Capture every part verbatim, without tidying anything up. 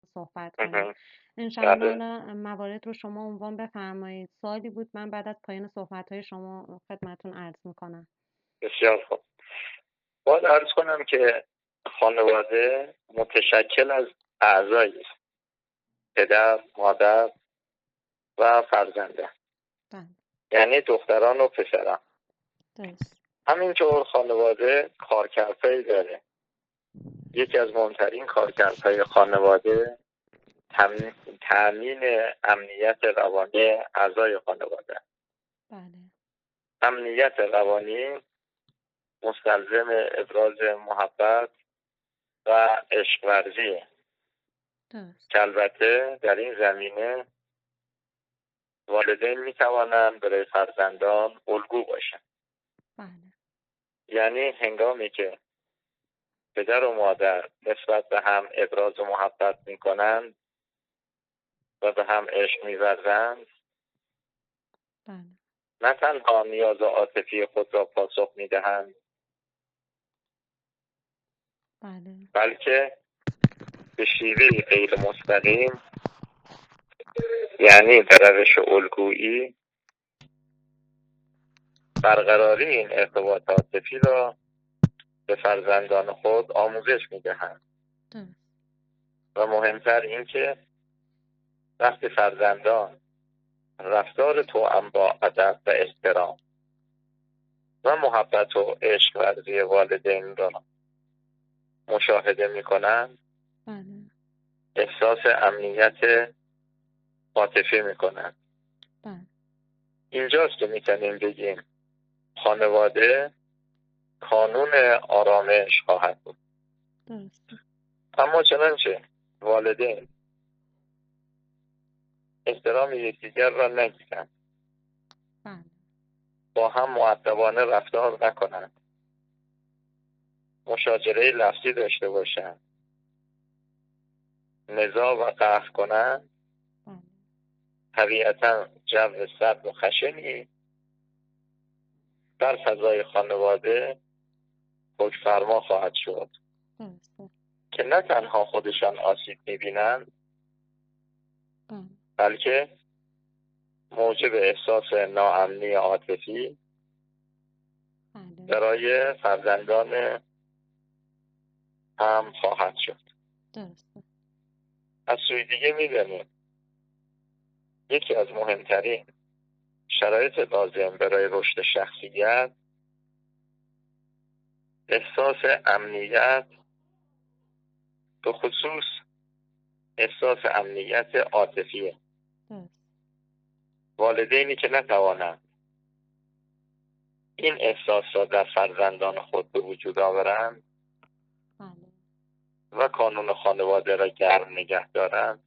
صحبت کنیم. مهم. انشالله بله حالا موارد رو شما عنوان بفرمایید. سوالی بود من بعد از پایان صحبت‌های شما خدمتتون عرض میکنم. بسیار خوب. باید عرض کنم که خانواده متشکل از اعضایی است: پدر، مادر و فرزنده، بله یعنی دختران و پسران. درست. همینطور خانواده کارکردهایی داره. یکی از مهمترین کارکردهای خانواده تم- تأمین امنیت روانی اعضای خانواده. بله امنیت روانی مستلزم ابراز محبت و عشق ورزیه درست. که البته در این زمینه والدین می توانند برای فرزندان الگو باشند. بله یعنی هنگامی که پدر و مادر نسبت به هم ابراز محبت می کنند و به هم عشق می ورزند، بله نه تنها نیاز عاطفی خود را پاسخ می دهند، بله بلکه به شیوه غیر مستقیم، یعنی در روش الگویی، برقراری این ارتباط عاطفی را به فرزندان خود آموزش می دهند. درست. و مهمتر این که وقتی فرزندان رفتار توأم با ادب و احترام و محبت و عشق ورزی والدین را مشاهده می کنند، بله احساس امنیت عاطفی می کنند. بله اینجاست که می تونیم بگیم خانواده کانون آرامش خواهد بود. درست. اما چنانچه والدین احترام یکدیگر را نگیرند، بله با هم مؤدبانه رفتار نکنند، مشاجره لفظی داشته باشند، نزاع و قهر کنند، بله طبیعتا جو سرد و خشنی در فضای خانواده حکمفرما خواهد شد درست. که نه تنها خودشان آسیب می‌بینند، بله بلکه موجب احساس ناامنی عاطفی بله برای فرزندان هم خواهد شد. درست. از سوی دیگه می‌دانیم یکی از مهمترین شرایط لازم برای رشد شخصیت احساس امنیت، به خصوص احساس امنیت عاطفیه. درست. والدینی که نتوانند این احساس را در فرزندان خود به وجود آورند بله و کانون خانواده را گرم نگه دارند،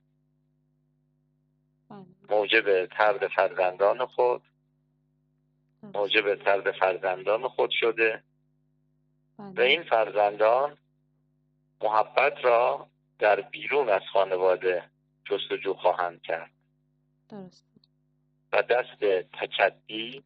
بله موجب طرد فرزندان خود درست. موجب طرد فرزندان خود شده و بله این فرزندان محبت را در بیرون از خانواده جستجو خواهند کرد درست. و دست تکدی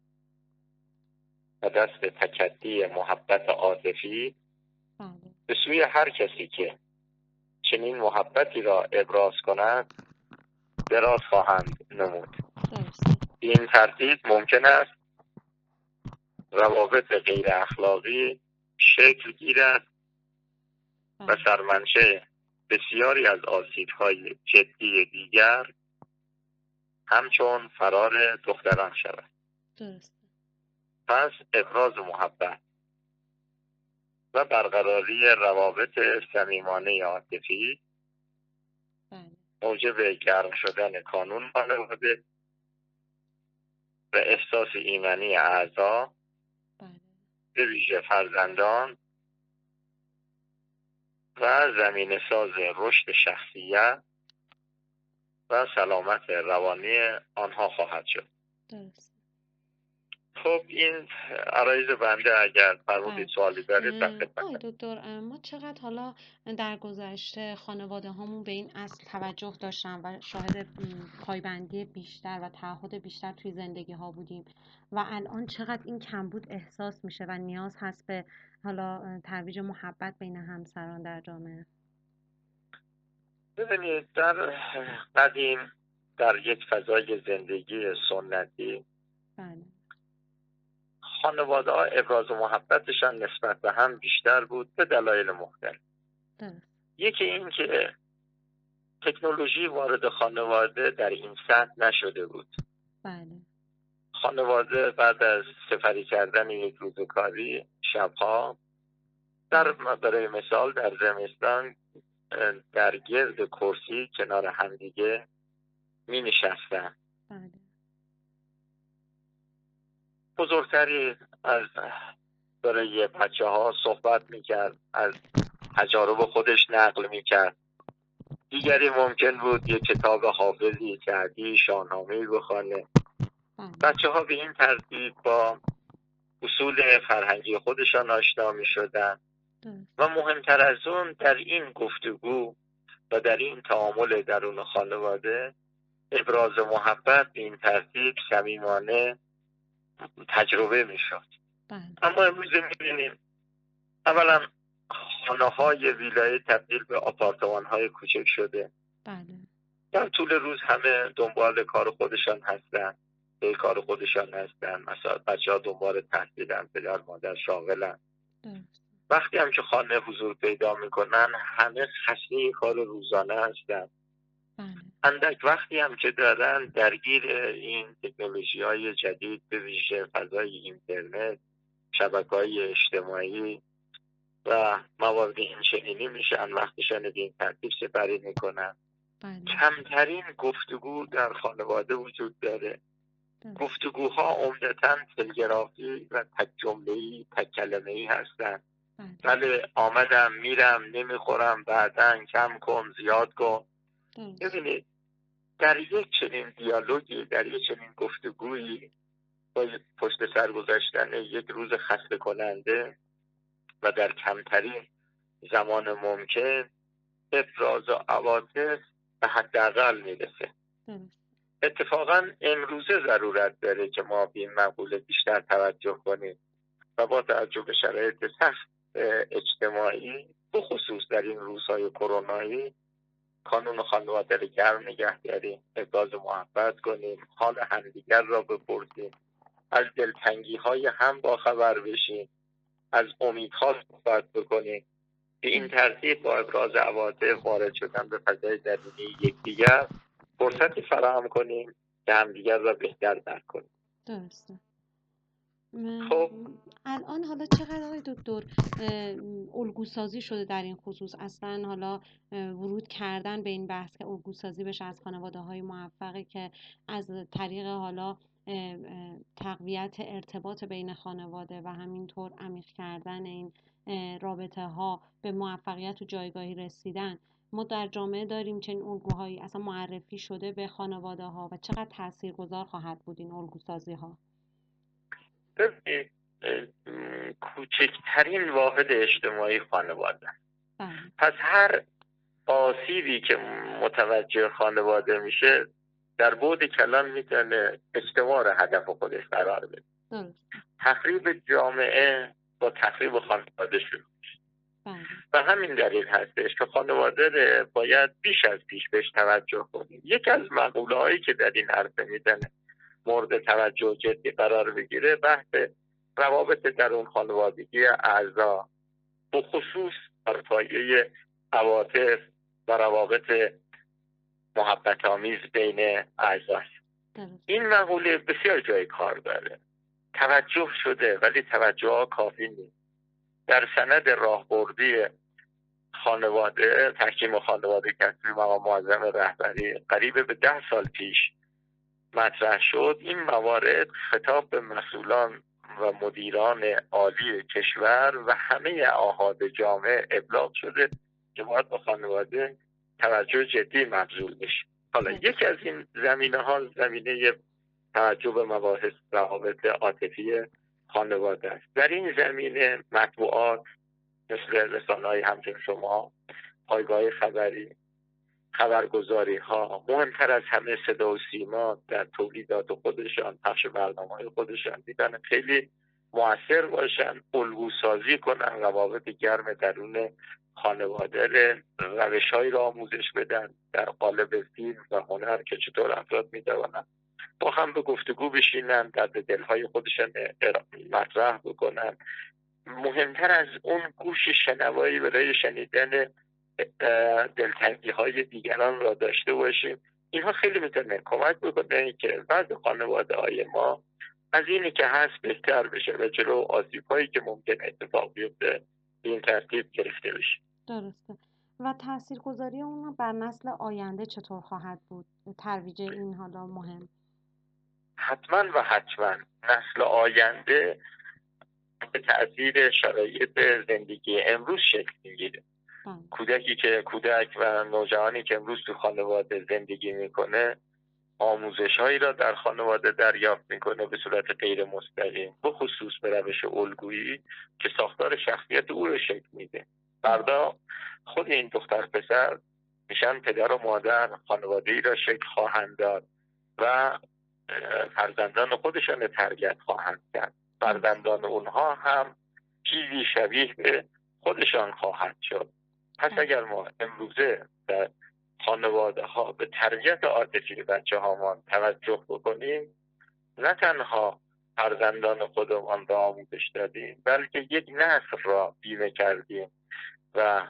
و دست تکدی محبت عاطفی بله به سوی هر کسی که چنین محبتی را ابراز کند دراز خواهند نمود. درست. این ترتیب ممکن است روابط غیر اخلاقی شکل گیرد و بله سرمنشه بسیاری از آسیب‌های جدی دیگر همچون فرار دختران شود. درست. پس ابراز محبت و برقراری روابط صمیمانه عاطفی بله موجب گرم شدن کانون خانواده و احساس ایمنی اعضا بله به ویژه فرزندان و زمینه ساز رشد شخصیت و سلامت روانی آنها خواهد شد. درست. خب این عرایض بنده، اگر فرمودید بله سوالی دارید در اه، آقای خدمتم. دکتر اه، ما چقدر حالا در گذشته خانواده هامون به این اصل توجه داشتن و شاهد م، پایبندی بیشتر و تعهد بیشتر توی زندگی ها بودیم و الان چقدر این کمبود احساس میشه و نیاز هست به حالا اه، ترویج محبت بین همسران در جامعه. ببینید در قدیم در یک فضای زندگی سنتی بله خانواده ها ابراز محبتشان نسبت به هم بیشتر بود به دلایل مختلف. درست یکی این که تکنولوژی وارد خانواده در این سطح نشده بود. بله خانواده بعد از سپری کردن یک روز کاری شبها در برای مثال در زمستان در گرد کرسی کنار همدیگه می نشستن. بله بزرگتری از برای بچه ها صحبت می کرد، از تجارب خودش نقل می کرد. دیگری ممکن بود یک کتاب حافظی کردی شاهنامه‌ای بخوانه. بله بچه ها به این ترتیب با اصول فرهنگی خودشان آشنا می شدن درست و مهمتر از اون در این گفتگو و در این تعامل درون خانواده ابراز محبت به این ترتیب صمیمانه تجربه می شد. بله اما امروز می بینیم اولا خانه های ویلایی تبدیل به آپارتمان های کوچک شده. بله در طول روز همه دنبال کار خودشان هستن، به کار خودشان هستن. مثلا بچه ها دنبال تحصیلن، پدر مادر شاغلن. درست وقتی هم که خانه حضور پیدا میکنن همه خسته کار روزانه هستن. بله اندک وقتی هم که دارن درگیر این تکنولوژی های جدید به ویژه فضای اینترنت، شبکه‌های اجتماعی و موارد این چنینی میشن، وقتشان به این ترتیب سپری میکنن. بله کمترین گفتگو در خانواده وجود داره. درست گفتگوها عمدتاً تلگرافی و تک جمله‌ای، تک کلمه‌ای هستن. بله بله آمدم میرم نمیخورم بعداً کم کن زیاد کن. درست ببینید در یک چنین دیالوگی، در یک چنین گفتگویی با پشت سر گذاشتن یک روز خسته کننده و در کمترین زمان ممکن افراز و عواطف به حداقل میرسه. درست اتفاقا امروزه ضرورت داره که ما به این مقوله بیشتر توجه کنیم و با توجه به شرایط سخت اجتماعی بخصوص در این روزهای کرونایی کانون خانواده رو گرم نگه داریم، ابراز محبت کنیم، حال همدیگر را بپرسیم، از دلتنگی های هم باخبر بشیم، از امیدها صحبت بکنیم. به این ترتیب با ابراز عواطف وارد شدن به فضای درونی یکدیگر فرصتی فراهم کنیم که همدیگر را بهتر درک کنیم. درسته. خب الان حالا چقدر آقای دکتر الگوسازی شده در این خصوص، اصلا حالا ورود کردن به این بحث که الگوسازی بشه از خانواده های موفقی که از طریق حالا تقویت ارتباط بین خانواده و همینطور عمیق کردن این رابطه ها به موفقیت و جایگاهی رسیدن، ما در جامعه داریم چنین الگوهایی اصلا معرفی شده به خانواده ها و چقدر تاثیرگذار خواهد بود این الگوسازی ها؟ ببینید کوچکترین واحد اجتماعی خانواده. پس هر آسیبی که متوجه خانواده میشه در بعد کلان میتونه استوار هدف خودش قرار بده. تخریب جامعه با تخریب خانواده شروع میشه. و همین دلیل هستش که خانواده باید بیش از پیش بهش توجه کنیم. یکی از مقوله هایی که در این حرفه میزنه مورد توجه جدی قرار بگیره بحث روابط درون خانوادگی اعضا، بخصوص بر پایه عواطف و روابط محبت آمیز بین اعضاست. این مقوله بسیار جای کار داره، توجه شده ولی توجه ها کافی نیست. در سند راهبردی خانواده، تحکیم خانواده که مقام معظم رهبری قریب به ده سال پیش مطرح شد، این موارد خطاب به مسئولان و مدیران عالی کشور و همه اعضای جامعه ابلاغ شده که باید با خانواده توجه جدی مبذول بشه. حالا یکی از این زمینه ها زمینه توجه به مباحث روابط عاطفی خانواده است. در این زمینه مطبوعات مثل رسانه‌های همچون شما، پایگاه خبری، خبرگزاری ها، مهمتر از همه صدا و سیما در تولیدات خودشان، پخش برنامه‌های خودشان دیدن خیلی موثر باشن، الگو سازی کنن، روابط گرم درون خانواده، روش‌هایی را آموزش بدن در قالب فیلم و هنر که چطور افراد می‌توانن با هم به گفتگو بشینن، درد دلهای خودشان مطرح بکنن. مهمتر از اون گوش شنوایی برای شنیدن دلتنگی های دیگران را داشته باشیم. اینها خیلی میتونه کمک بکنه که بعض خانواده های ما از اینی که هست بهتر بشه و جلو آسیب هایی که ممکن اتفاق بیفته این ترتیب گرفته بشه. درسته. و تاثیرگذاری اون بر نسل آینده چطور خواهد بود؟ ترویج این حالا مهم. حتما و حتما نسل آینده به تأثیر شرایط زندگی امروز شکل میگیره. کودکی که کودک و نوجوانی که امروز تو خانواده زندگی میکنه آموزش هایی را در خانواده دریافت میکنه به صورت غیر مستقیم، به خصوص به روش الگویی که ساختار شخصیت او رو شکل میده. فردا خود این دختر پسر میشن پدر و مادر، خانواده ای را شکل خواهند داد و فرزندان خودشان تربیت خواهند کرد. فرزندان اونها هم چیزی شبیه به خودشان خواهد شد. پس اگر ما امروزه در خانواده ها به تربیت عاطفی بچه هامان توجه بکنیم، نه تنها فرزندان خودمان را آموزش دادیم بلکه یک نسل را بیمه کردیم و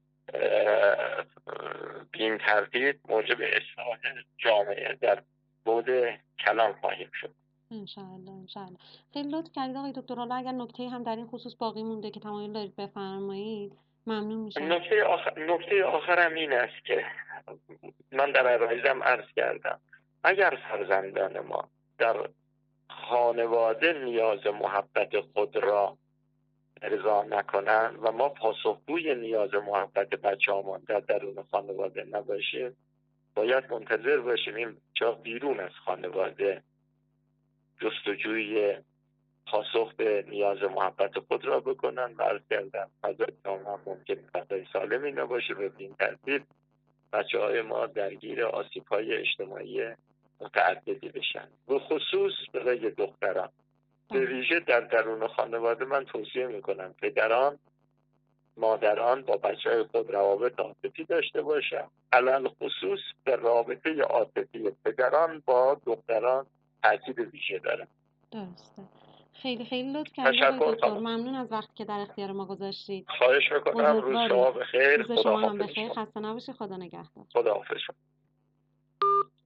به این ترتیب موجب اصلاح جامعه در بعد کلان خواهیم شد. انشاءالله انشاءالله. خیلی لطف کردید آقای دکتر. حالا اگر نکته هم در این خصوص باقی مونده که تمایل دارید بفرمایید ممنون میشم. نکته آخر نکته آخرم این است که من در عرایزم عرض کردم اگر فرزندان ما در خانواده نیاز محبت خود را ارضا نکنن و ما پاسخگوی نیاز محبت بچه‌هامان در درون خانواده نباشیم، باید منتظر باشیم این بچه‌ها بیرون از خانواده جستجوی پاسخ به نیاز محبت خود را بکنن و عرض کردن فضای جامعه ممکن فضای سالمی نباشه. به این ترتیب بچه های ما درگیر آسیب های اجتماعی متعددی بشن. به خصوص برای دختران به ویژه در درون خانواده من توصیه میکنم پدران مادران با بچه های خود روابط عاطفی داشته باشن. علل خصوص به رابطه عاطفی پدران با دختران تاثیر ویژه داره. درسته. خیلی خیلی لطف کردید آقای دکتر. ممنون از وقتی که در اختیار ما گذاشتید. خواهش میکنم. روز شما بخیر. روز شما هم بخیر. خسته نباشید. خدا نگهدار. خداحافظ.